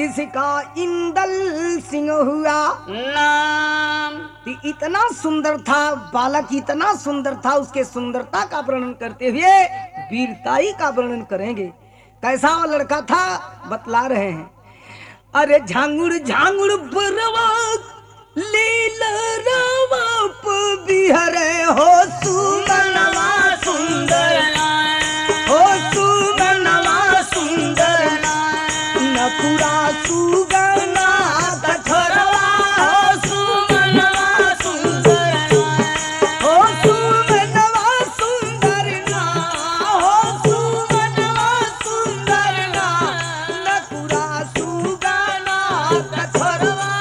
जिसका इंदल सिंह हुआ नाम। तो इतना सुंदर था बालक, इतना सुंदर था। उसके सुंदरता का वर्णन करते हुए वीरताई का वर्णन करेंगे। कैसा वो लड़का था बतला रहे हैं। अरे झांगुड़ झांगुड़ बरवा लीला रावा बिहरे हो सुमनवा सुंदर, हो सुमनवा सुंदर, नकुरा सुगना कठोरवा हो सुमनवा सुंदर, हो सुमनवा सुंदर ना, हो सुमनवा सुंदर ना, नकुरा सुगना कठोरवा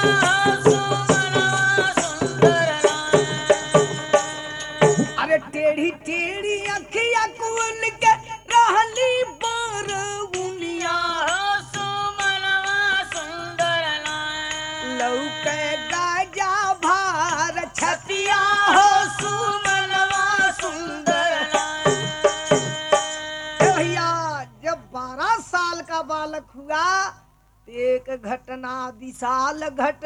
अरे टेढ़ी टेढ़ी अखिया कुल के रहली बरउनिया लौके गाजा भार छतिया हो सुमनवा सुंदर। भैया जब 12 साल का बालक हुआ एक घटना विशाल घट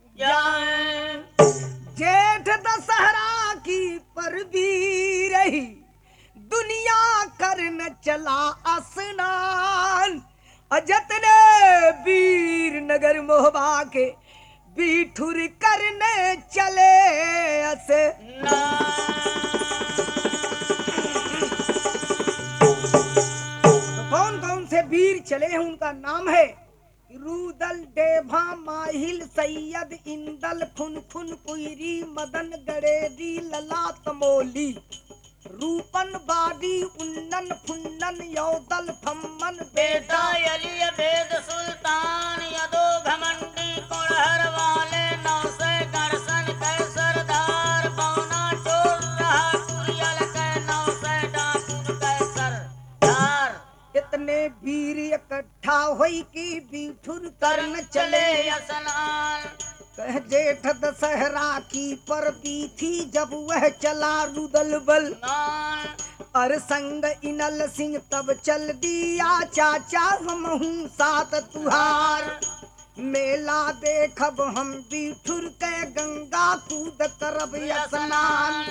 जेठ दशहरा की परबी रही, दुनिया करन चला स्नान, अजतने वीर नगर मोहबा के बीठुर करने चले असे। तो कौन कौन से वीर चले हैं उनका नाम है रूदल देभा माहिल सैयद इंदल फुनफुन कुइरी मदन गड़ेदी लला तमोली रूपन बाडी उन्नन फुन्नन यौदल फम्मन बेटा अली बेद सुल्तान यदो घमंडी कुड़हर वाले नौसे दर्शन कर सरदार पौना टोल रहा कुरियल के नौसे डाकू के सरदार। इतने वीर इकट्ठा होई की बीठुर करन चले स्नान। कह जेठ दशहरा की परबी थी जब वह चला रुदल बल, और संग इनल सिंह तब चल दिया चाचा हम हूँ साथ तुहार, मेला देखब हम बीठुर के गंगा कूद करब स्नान।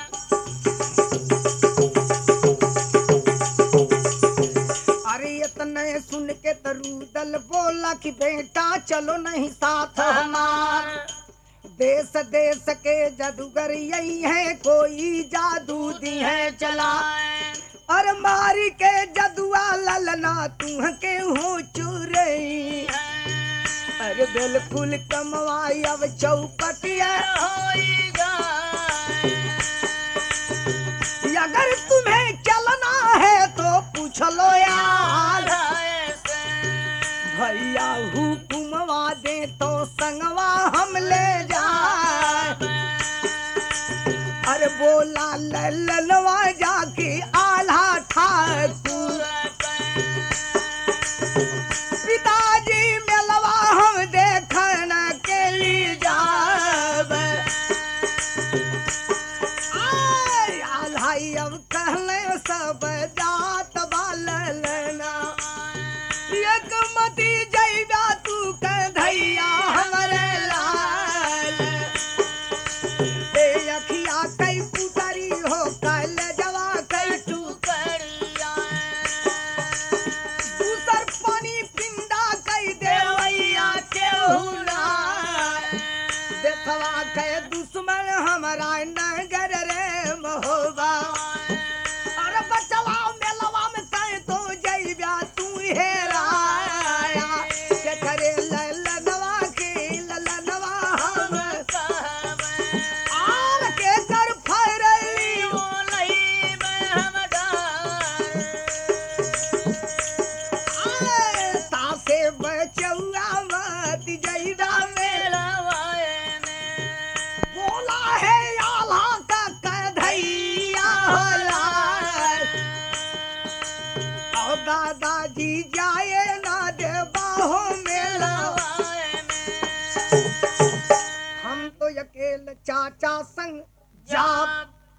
अरे इतने सुन के तरुदल बोला कि बेटा चलो नहीं साथ हमार, देश देश के जादूगर यही है कोई जादू दी है चला, और मारी के जदुआ ललना तू के हो चुरई, अरे बिल्कुल कमवाई अब चौपटिया अगर तुम्हें चलना है तो पूछ लो यार, भैया हुकुमवा दे तो संगवा हम ले जाए, अरे बोला ललनवा जाके आल्हा ठाकुर, पिताजी मेलवा हम देखने के लिए जावे, आल्हा अब कहले सब जात बालना, एक मती जैबा तू कह धैया हमरे लाल, ए अखिया कई पुतरी हो कल जवा कई तू करिया, दूसर पानी पिंडा कई देवैया केहुना, देखवा के दुश्मन हमारा नगर रे महोबा, और बचवा मेलवा में कहे तो जैबा तू हेराया, के करे ललनवा के ललनवा हम आल के कर फरली बोलई में हम डार। आए तासे बचौआ मत जैबा मेलवाए ने बोला है आल्हा का कधैया होला, और दादाजी जाए ना दे बाहों मेला, हम तो अकेले चाचा संग जाप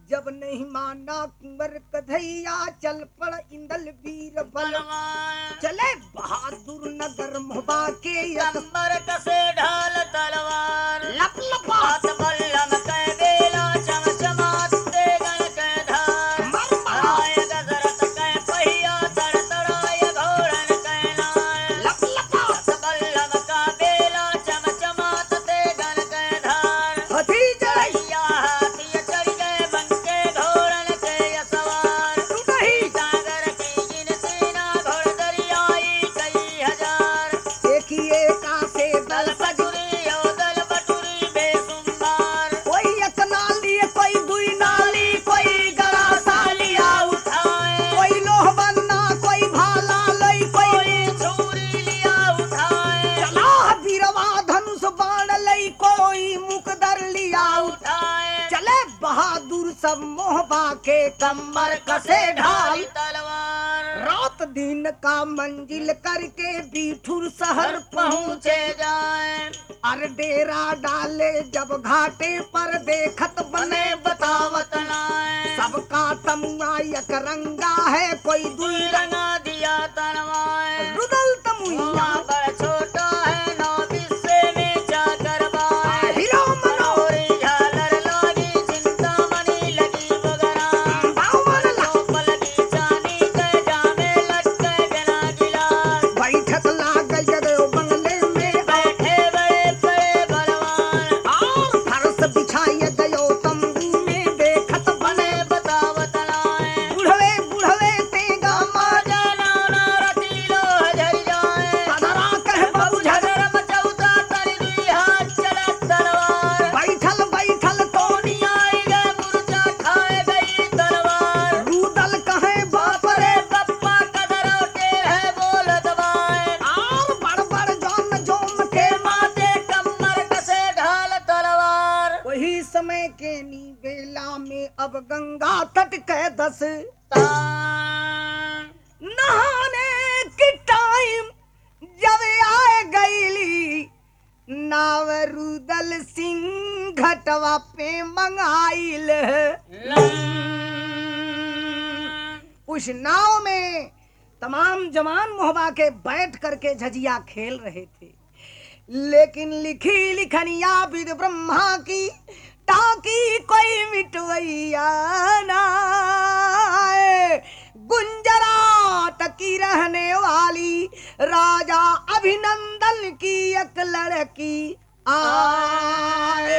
जब नहीं माना कुंवर कन्हैया चल पड़ इंदल वीर बल बलवान चले बहादुर नगर मोहबा के यक कंबर कसे ढाल तलवार लप लपा हाथ बल्लम कै बेला चमचमात तेगन कै धार आय गजरत कै पहिया तड़तड़ाय घोड़न कै नाय लप लपा हाथ बल्लम का बेला चमचमात तेगन कै धार हथी जड़ई भैया हाथी चढ़ गए बनके घोड़न के सवार तू नहीं सागर की गिनती ना घोड़ दरियाई कई हजार देखिए का से दल दल सज बटुरी ओ दल बटुरी बेसुमार कोई एक नाली कोई दुई नाली कोई गड़ा सालिया उठाए कोई लोह बन्ना कोई भाला लई कोई कोई छुरी लिया उठाए चला बीरवा धनुष बाण लई कोई मुकदर लिया उठाए चले बहादुर सब मोहबा के कमर कसे ढाल तलवार रात दिन का मंजिल करके बीठुर शहर पहुंच पहुँचे जाए अर डेरा डाले जब घाटे पर देखत बने बने बतावत नाय सबका तमुआ एक रंगा है कोई दुई रंग रंगा दिया तनवाए रुदल तमुआ बड़ा छोटा है नौ बिस्से में जाकर बाए हिलो मनो मनोरी झालर लागी चिंतामणि लगी बगरा बावन ला चौपल की चांदी के जामे लटके बिना गिलास बैठक लाग जगो बंगले में बैठे बड़े बड़े बलवान और फरस बिछाए गयो तंबू में देखत बने बने बतावत नाय बुढ़वे बुढ़वे तेगा मार जाना ना रतीलो हजर जाए सदरा कह बाबू झगड़ झगर मचौता कर दी हाथ चलत तलवार बैठल बैठल तोनी आई गए मुर्चा खाए गई तलवार रुदल कहे बाप रे अरे पप्पा कदरौटे है बोल दबाए और बड़ बड़ जौन जोम के के माथे कमर कसे ढाल तलवार वही समय के नी बेला में अब गंगा तट के दस तान नहाने की टाइम जब आए गईली नाव रुदल सिंह घटवा पे मंगाइल उस नाव में तमाम जवान मोहबा के बैठ करके झजिया खेल रहे थे लेकिन लिखी लिखनिया विद ब्रह्मा की ताकि कोई मिटवैया ना आए। गुंजरात की रहने वाली राजा अभिनंदन की एक लड़की आए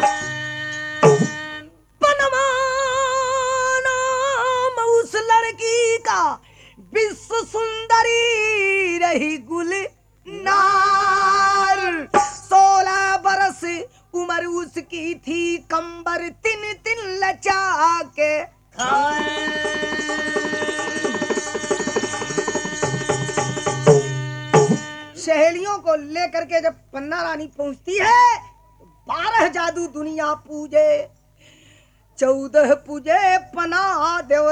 पनमा नाम उस लड़की का विश्व सुंदरी रही गुल नार 16 बरस उम्र उसकी थी कंबर तिन तिन लचा के सहेलियों को लेकर के जब पन्ना रानी पहुंचती है 12 जादू दुनिया पूजे 14 पूजे पना देव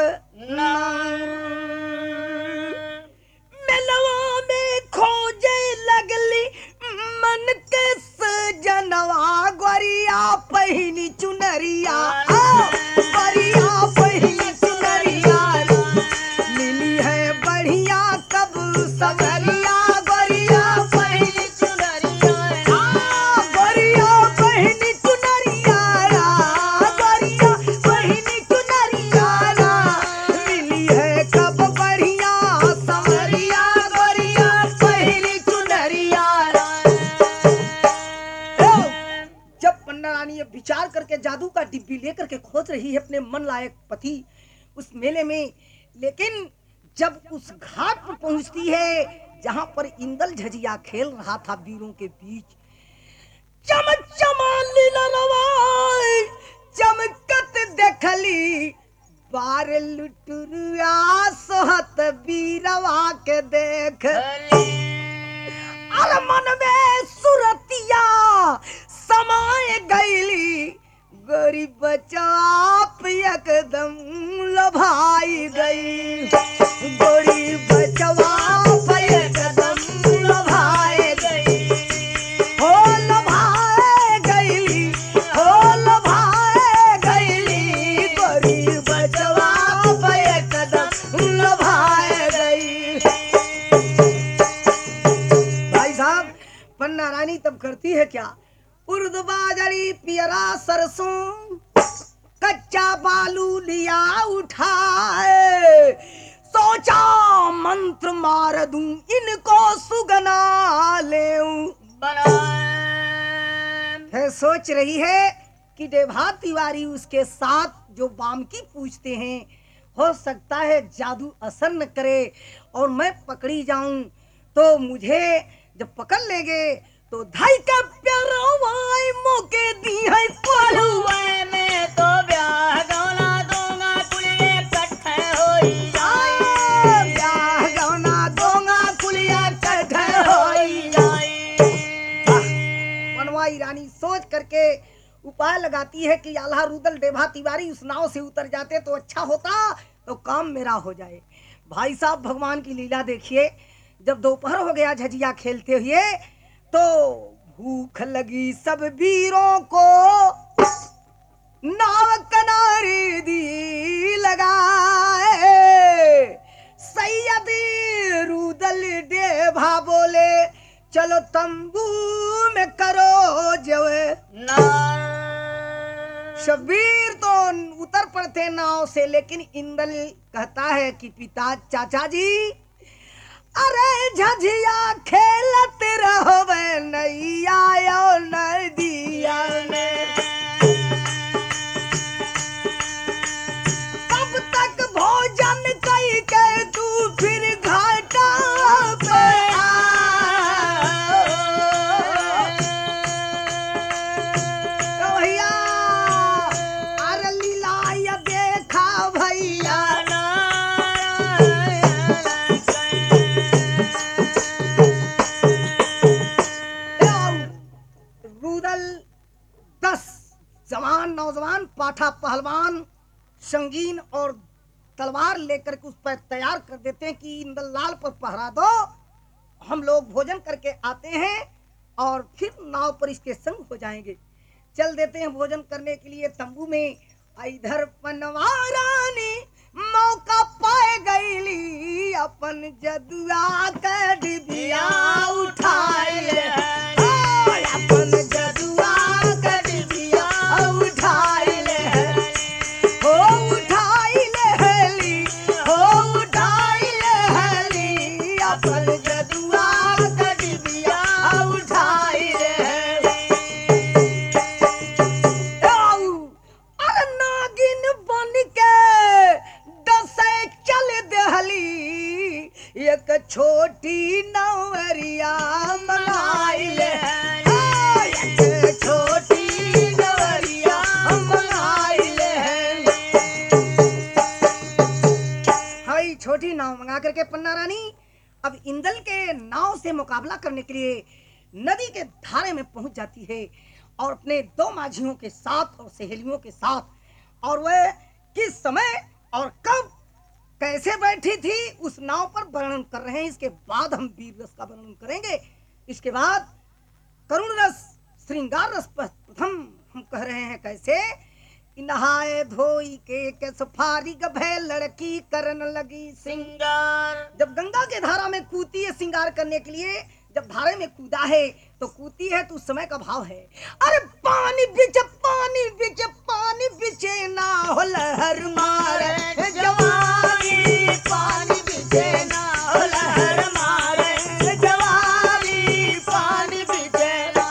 मेलवा में खोजे लगली मन के सजनवा गोरिया पहिनी चुनरिया गोरिया पहिनी चुनरिया मिली है बढ़िया कब सगरिया गोरिया पहिनी चुनरिया गोरिया पहिनी चुनरिया गोरिया पहिनी चुनरिया मिली है कब बढ़िया समरिया गोरिया पहिनी चुनरिया जब पन्ना रानी ये विचार करके जादू का डिब्बी लेकर के खोज रही है अपने मन लायक पति उस मेले में लेकिन जब उस घाट पर पहुंचती है जहां पर इंदल झजिया खेल रहा था वीरों के बीच चमचमा लीला रवाई चमकत देखली बार लुटुरिया सोहत वीरवा के देख अरे मन में सुरतिया समाए गईली गरीब बचाप एकदम लभाई गई गरीब बचाप एकदम लभाए गई हो लभाए गईली हो लभाए गईली बोलती है क्या, उर्द बाजरी पियरा सरसों कच्चा बालू लिया उठाए, सोचा मंत्र मार दूं इनको सुगना लेऊं। है सोच रही है कि देभा तिवारी उसके साथ जो बामकी पूछते हैं, हो सकता है जादू असर न करे और मैं पकड़ी जाऊं, तो मुझे जब पकड़ लेंगे तो धाई का प्यारा वाई मौके दी है पलुए में तो ब्याह गौना दूंगा कुलिए कट्ठे होई जाई, ब्याह गौना दूंगा कुलिया कट्ठे होई जाई। बनवाई रानी सोच करके उपाय लगाती है कि आल्हा रुदल देभा तिवारी उस नाव से उतर जाते तो अच्छा होता, तो काम मेरा हो जाए। भाई साहब भगवान की लीला देखिए, जब दोपहर हो गया झजिया खेलते हुए, तो भूख लगी सब वीरों को नाव किनारे दी लगाए, सैयद रुदल देभा बोले चलो तंबू में करो जो शब्बीर तो उतर पड़ते नाव से, लेकिन इंदल कहता है कि पिता चाचा जी, अरे झझिया खेलत रहो नैया नदिया में, कब तक भोजन कई के तू फिर घाटा पे भैया, अरे लीला देखा भैया रुदल 10 जवान नौजवान पाठा पहलवान संगीन और तलवार लेकर के उस पर तैयार कर देते हैं कि इंदल लाल पर पहरा दो, हम लोग भोजन करके आते हैं और फिर नाव पर इसके संग हो जाएंगे। चल देते हैं भोजन करने के लिए तंबू में। इधर पनवारानी मौका पाए गईली, अपन जदुआ का डिबिया उठाए ले, अपन जदुआ का डिबिया उठाए ले, हो उठाए ले हली, हो उठाए ले हली, अपन जदुआ का डिबिया उठाए ले। अरे नागिन बन के दसे चल दहली, एक छोटी नवरिया मंगाई ले, एक छोटी नवरिया मंगाई ले। हाई छोटी नाव मंगा करके पन्ना रानी अब इंदल के नाव से मुकाबला करने के लिए नदी के धारे में पहुंच जाती है और अपने 2 माझियों के साथ और सहेलियों के साथ, और वह किस समय और कब कैसे बैठी थी उस नाव पर वर्णन कर रहे हैं। इसके बाद हम वीर रस का वर्णन करेंगे। इसके बाद करुण रस श्रृंगार रस पर प्रथम हम कह रहे हैं कैसे, नहाए धोई के सफारी गभे लड़की करन लगी सिंगार। जब गंगा के धारा में कूदती है श्रृंगार करने के लिए, जब धारे में कूदा है तो कूदती है तो उस समय का भाव है, अरे पानी बिच पानी बिच पानी बिचे ना हो लहर मारे जवानी, पानी बिचे ना हो लहर मारे जवानी, पानी बिचे ना।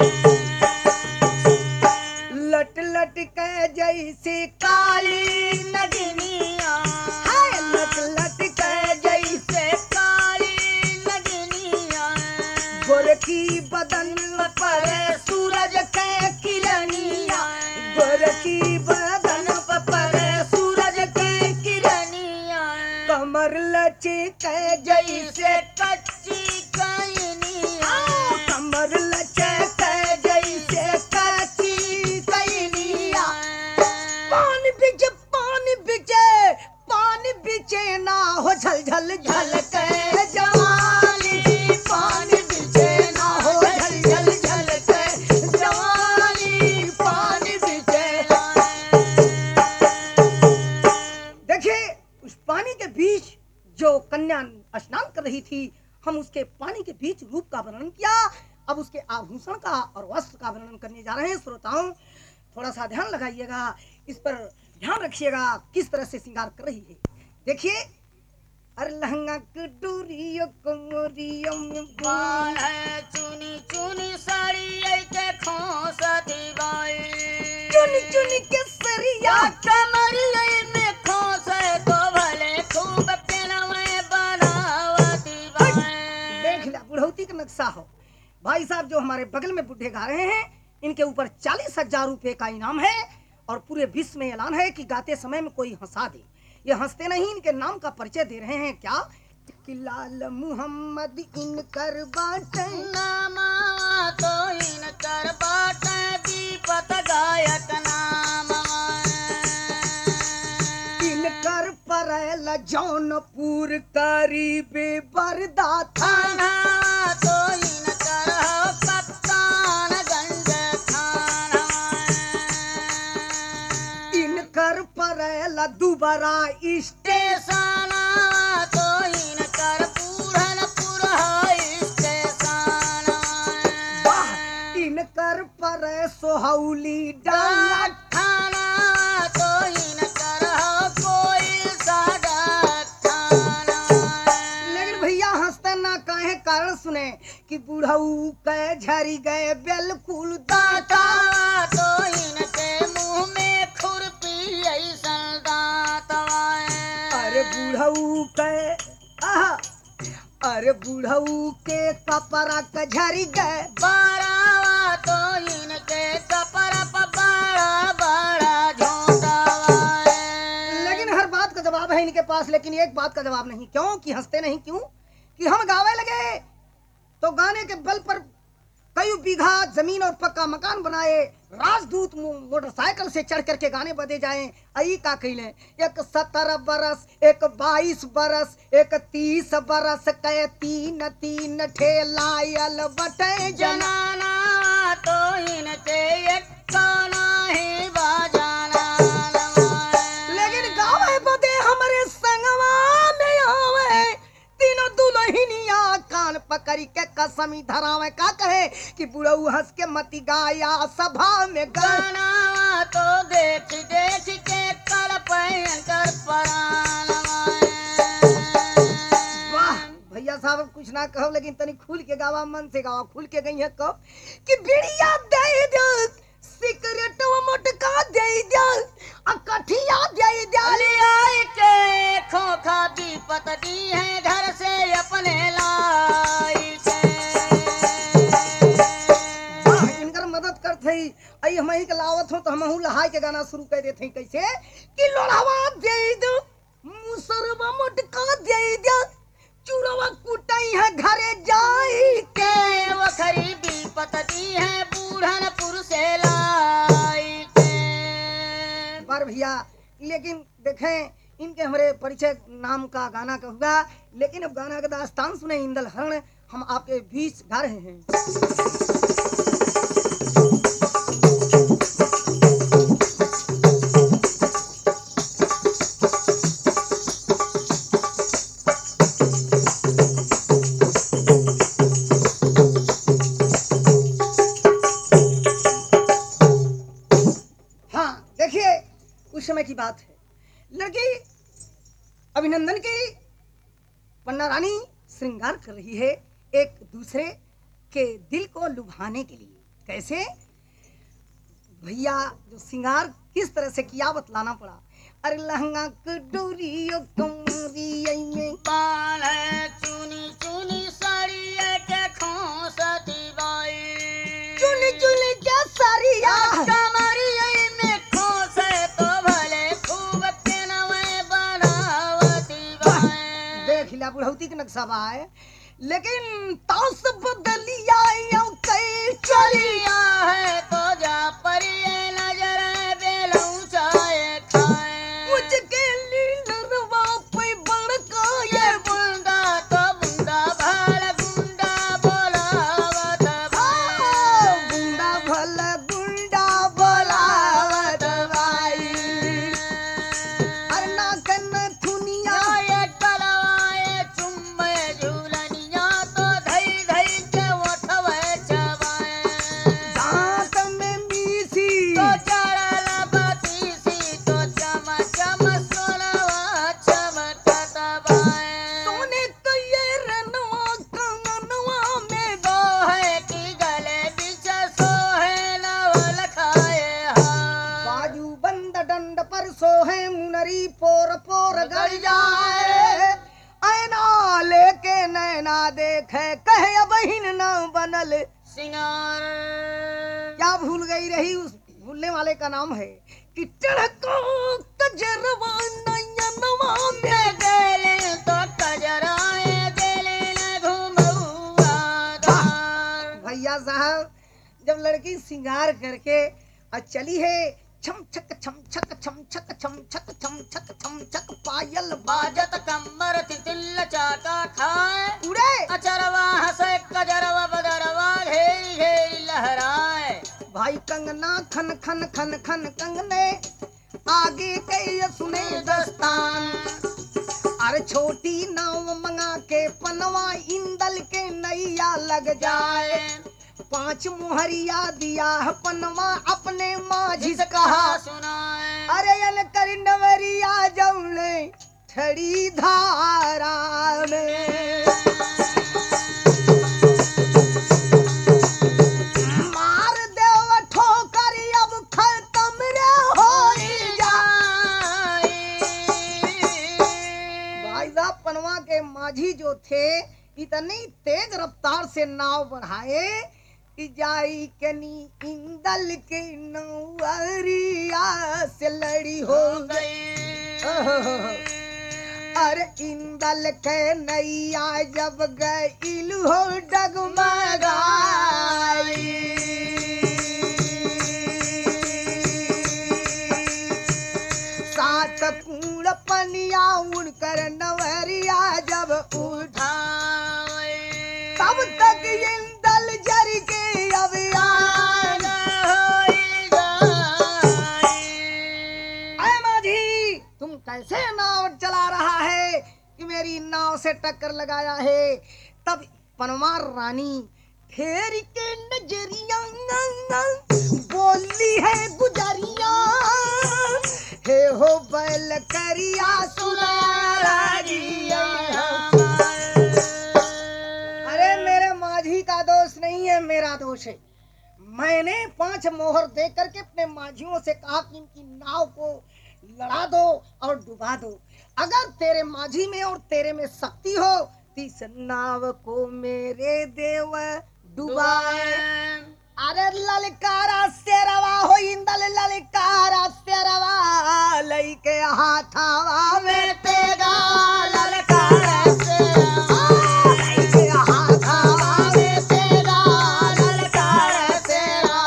लट लट के जैसे काली नगनिया, हाय लट लट के जैसे काली नगनिया, गोरखी बदन पर सूरज के किरनिया, गोरखी बदन पर सूरज के किरनिया, कमर लचके जैसे कच्ची कइनिया, कमर लचके जैसे कच्ची कइनिया, पानी बिचे पानी बिचे ना हो झल झल झल के जवानी, पानी बिचे ना हो झल झल झल के जवानी, पानी बिचे। देखिए उस पानी के बीच जो कन्या स्नान कर रही थी, हम उसके पानी के बीच रूप का वर्णन किया अब उसके आभूषण का और वस्त्र का वर्णन करने जा रहे हैं श्रोताओं। थोड़ा सा ध्यान लगाइएगा, इस पर ध्यान रखिएगा किस तरह से श्रृंगार कर रही है। देखिए, अरे लहंगा की डोरियों कोमरियों में बाल है चुनी चुनी साड़ी के खोसती बाई चुनी चुनी के सरिया कमरिया में खोसे तो भले खूब पेनवे बनावती बाई। देख लिया, बुढ़ौती का नक्शा हो। भाई साहब जो हमारे बगल में बुढ़े गा रहे हैं, इनके ऊपर 40,000 रुपए का इनाम है और पूरे विश्व में ऐलान है कि गाते समय में कोई हंसा दे। ये हंसते नहीं, इनके नाम का परिचय दे रहे हैं। क्या कि लाल मुहम्मद इनकर बाटे नामा तो इनकर बाटे दीपत गायक नाम इनकर परैल जौनपुर करीबे बरदा थाना थाना तो इनकर हो कप्तानगंज थाना इनकर परैल दुबरा इष्ट स्टेशना तो इनकर पूरनपुर हो स्टेशना इनकर पर सोहौली डाला थाना तो इनकर हो कोई सड़क थाना। लेकिन भैया हंसते ना काहे कारण सुने कि बुढ़ऊ के झरी गए बिल्कुल दाता दाता तो इनके मुंह में खुरपी ऐसन दांत अरे बुढ़ऊ के आहा, अरे बुढ़ऊ के कपड़ा के झरी गए बड़ावा तो इनके कपड़ा पर बड़ा बड़ा झोंका लेकिन हर बात का जवाब है इनके पास, लेकिन एक बात का जवाब नहीं। क्यों कि हंसते नहीं? क्यों कि हम गावे लगे तो गाने के बल पर कई बीघा जमीन और पक्का मकान बनाए, राजदूत मोटरसाइकिल से चढ़ करके गाने बदे जाए। आई का कहले, एक 17 बरस, एक 22 बरस, एक 30 बरस के तीन तीन ठेलायल बटे जना जनाना तो इनके एक नहीं बजाना लेकिन गावे बदे हमारे संगवा में आवे तीनों दुल्हनिया कान पकड़ी के कसमी धरावे। का कहे कि बुढ़ऊ हंस के मती गाया सभा में गाना गाना तो देख देख के कल कर परान वाह भैया साहब, अब कुछ ना कहो लेकिन तनी खुल के गावा, मन से गावा। खुल के गई है कब कि बिड़िया दे दो, सिगरेट मोटका दे दो, अकठिया दे दो। आई के खोखा दीपत दी है घर से अपने लाई के वाह, इनकर मदद करते ही आई हम ही के लावत हो तो हम लहाई के गाना शुरू कर देते हैं। कैसे कि लोढ़ावा दे दो, मुसरवा मोटका दे दो, चूड़वा कुटाई है घरे जाई के वो खरीदी पतती है बूढ़नपुर से लाई के। पर भैया लेकिन देखें इनके हमारे परिचय नाम का गाना का हुआ, लेकिन अब गाना का दास्तान सुने इंदल हरण हम आपके बीच गा रहे हैं। हाँ देखिए, उस समय की बात है, लड़की अभिनंदन की पन्ना रानी श्रृंगार कर रही है एक दूसरे के दिल को लुभाने के लिए। कैसे भैया जो श्रृंगार किस तरह से किया बतलाना पड़ा। अरे लहंगा की डोरियों कमरिया में बाल है चुनी चुनी साड़ी के खोसती बाई चुनी चुनी क्या सारिया कमरिया में खोसे तो भले खूब पेनवे बनावती बाई। देख लिया बुढ़ौती के नक्शा बा है, लेकिन तास बदलिया यो कई चली चलिया है तो जा पर ये नजर बेलऊ चाय खाए मुझके लीलरवा पे बड़का ये बुंदा तो बुंदा भल गुंडा बोलावत भाई गुंडा भल गुंडा बोलावत भाई। अरे ना कन दुनिया ये कलवाए चुम्बे झूलनिया तो धई धई के उठवे चा जाए। ऐना लेके नैना देखे कहे बहिन न बनल सिंगार। क्या भूल गई रही, उस भूलने वाले का नाम है कि टड़को कजरवा नयनवा में देले तो कजराए देले न घुमौआ धार। भैया साहब जब लड़की श्रृंगार करके और चली है, छम छक छम छक छम छक छम छक छम छक छम छक पायल बाजत कमर तितिल चाका खाए। उड़े अचरवा हंसे कजरवा बदरवा घेई घेई लहराए। भाई कंगना खन खन खन खन कंगने आगे के सुने दस्तान। अरे छोटी नाव मंगा के पनवा इंदल के नैया लग जाए। 5 मोहरिया दिया है पनवा अपने माझी से कहा सुनाए। अरे यल कर नवरिया जौले ठड़ी धारा में। मार देव ठोकर अब खत्म रे होई जाए। भाई साहब पनवा के माझी जो थे इतनी तेज रफ्तार से नाव बढ़ाए कि जाई कनी इंदल के नौरिया से लड़ी हो गई। अरे इंदल के नैया जब गईल हो डगमगाई। सात कूड़ पनिया उड़कर नवरिया जब उठाए। तब तक इंदल जर के अभियान अरे माझी तुम कैसे नाव चला रहा है कि मेरी नाव से टक्कर लगाया है। तब पनवार रानी फेर के नजरिया बोली है गुजरिया। हे हो बैल करिया सुना राजिया। अरे मेरे माझी का दोष नहीं है, मेरा दोष है। मैंने 5 मोहर दे करके अपने माझियों से कहा कि इनकी नाव को लड़ा दो और डुबा दो। अगर तेरे माझी में और तेरे में शक्ति हो तो इस नाव को मेरे देव डुबाए। अरे ललकारा शेरवा हो इंदल ललकारा शेरवा लइके हाथावा में तेगा ललकारा शेरवा लइके हाथावा में तेगा ललकारा शेरवा।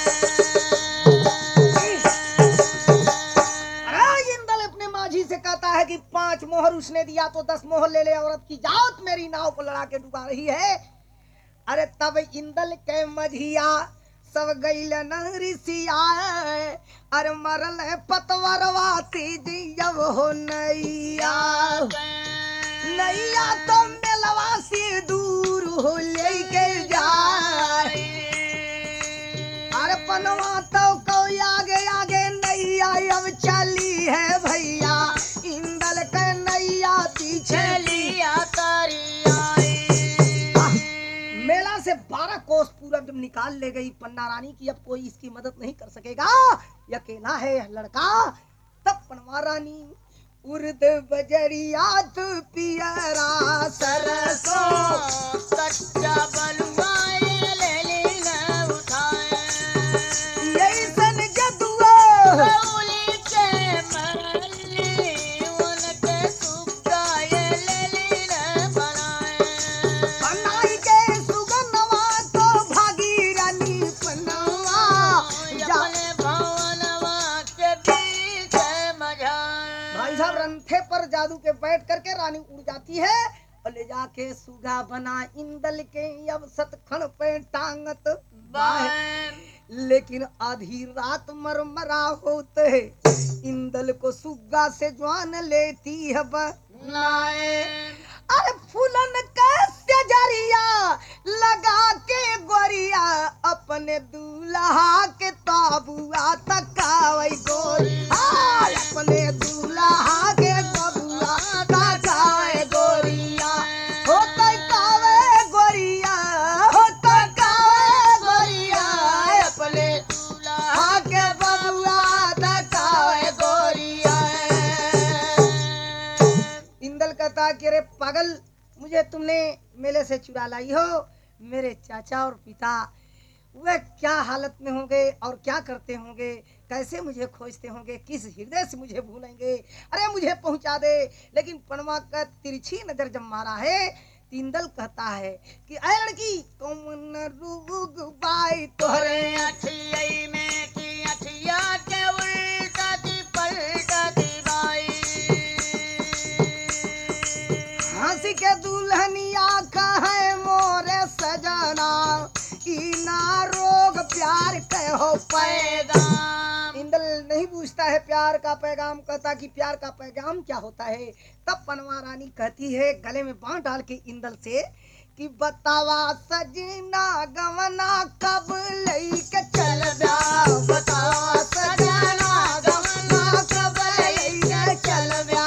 अरे इंदल अपने माझी से कहता है कि 5 मोहर उसने दिया तो 10 मोहर ले ले, औरत की जात मेरी नाव को लड़ा के डुबा रही है। अरे तब इंदल के मझिया सब गईल नरिसिया। अरे मरल है पतवरवाती जब हो नैया। नैया तो मेलवा से दूर हो लेके जाए। अरे पनवा तो को आगे आगे नैया अब चली है भैया। इंदल के नैया पीछे लिया तारी मेला से 12 कोस पूरा जब निकाल ले गई पन्ना रानी की, अब कोई इसकी मदद नहीं कर सकेगा, ये अकेला है लड़का। तब पनवा रानी उर्द बजरिया तू पियरा सरसों कच्चा बलुआए ले लेना उठाए। यही सन जदुआ गौली के मरली उनके सुगाए ले लेना बनाए। बनाई के सुगनवा तो भागी रानी पनवा अपने भवनवा के बीच मजा। भाई साहब रंथे पर जादू के बैठ करके रानी उड़ जाती है और ले जाके सुगा बना इंदल के अब सतखण पे टांगत बाहें। लेकिन आधी रात मरमरा होते इंदल को सुगा से जान लेती है बनाए। अरे फूलन कैसे जरिया लगा के गोरिया अपने दूल्हा के ताबुआ तकावई गोरिया। अपने दूल्हा के ताबुआ तकावई गोरिया। होता कावे गोरिया होता कावे गोरिया। अपने दूल्हा के बबुआ तकावई गोरिया। कि अरे पागल, मुझे तुमने मेले से चुरा लाई हो। मेरे चाचा और पिता वे क्या हालत में होंगे और क्या करते होंगे, कैसे मुझे खोजते होंगे, किस हृदय से मुझे भूलेंगे। अरे मुझे पहुंचा दे। लेकिन पनवा का तिरछी नजर जब मारा है, तींदल कहता है कि ऐ लड़की, कौन रूग बाई तोहरे तोरे अठियाई में की अठिया के उल्टा दी पलटा दी बाई। हंसी के दुल्हनिया कहे मोरे सजना, इना रोग प्यार कहो पैगाम इंदल नहीं पूछता है प्यार का पैगाम, कहता कि प्यार का पैगाम क्या होता है। तब पनवा रानी कहती है गले में बांह डाल के इंदल से कि बतावा सजना गवना कब लेके चल जा, बतावा सजना गवना कब लेके चल जा।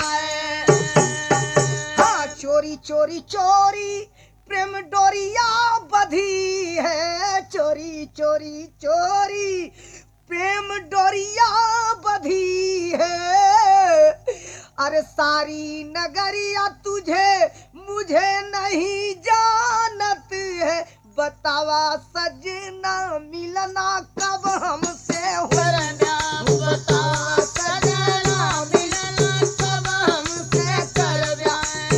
हाँ, चोरी चोरी चोरी प्रेम डोरिया बधी है, चोरी चोरी चोरी प्रेम डोरिया बधी है। अरे सारी नगरिया तुझे मुझे नहीं जानत है, बतावा सजना मिलना कब हमसे हो। बतावा सजना मिलना कब हमसे कर जाए।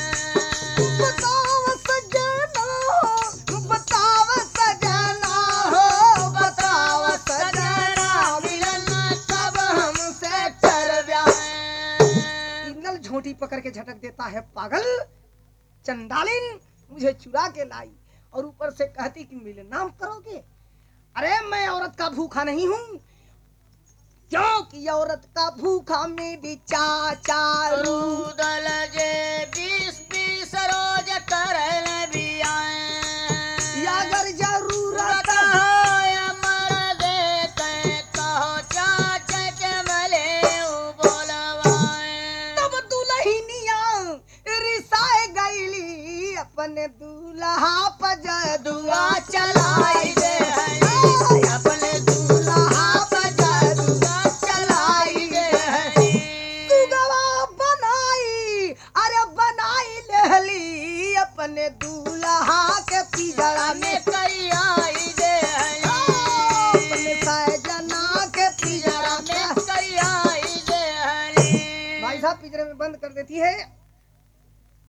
बतावा सजना हो, बतावा सजना हो, बतावा सजना मिलना कब हमसे कर जाए। इंदल झोंटी पकड़ के झटक देता है, पागल चंडालिन, मुझे चुरा के लाई और ऊपर से कहती कि मिलना करोगे। अरे मैं औरत का भूखा नहीं हूँ, क्योंकि औरत का भूखा मेरी चाचा रूदल जे 20-20 रोज करल भी आए। या अगर जरूरत बताया मर दे कहो चाचा के मले बोलवाए। तब दुल्हनिया रिसाए गईली, अपने दूल्हा पर जदुआ चलाई दे है। अपने दूल्हा पर जदुआ चलाई दे है। सुगवा बनाई, अरे बनाई लेहली, अपने दूल्हा के पिजड़ा में कई आई दे अपने सजना के पिजड़ा में कई आई दे भाई साहब पिंजरे में बंद कर देती है।